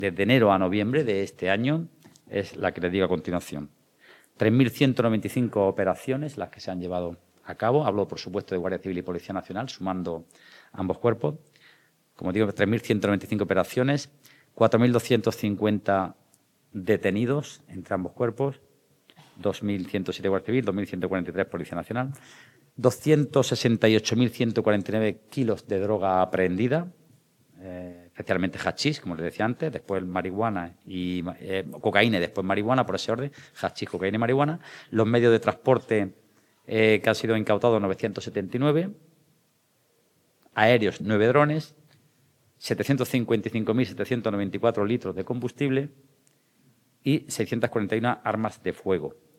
desde enero a noviembre de este año es la que les digo a continuación. 3.195 operaciones las que se han llevado a cabo. Hablo, por supuesto, de Guardia Civil y Policía Nacional, sumando ambos cuerpos. Como digo, 3.195 operaciones, 4.250 detenidos entre ambos cuerpos, 2.107 Guardia Civil, 2.143 Policía Nacional, 268.149 kilos de droga aprehendida, especialmente hachís, como les decía antes, después marihuana y cocaína y después marihuana, por ese orden, hachís, cocaína y marihuana. Los medios de transporte que han sido incautados, 979, aéreos, 9 drones, 755.794 litros de combustible y 641 armas de fuego.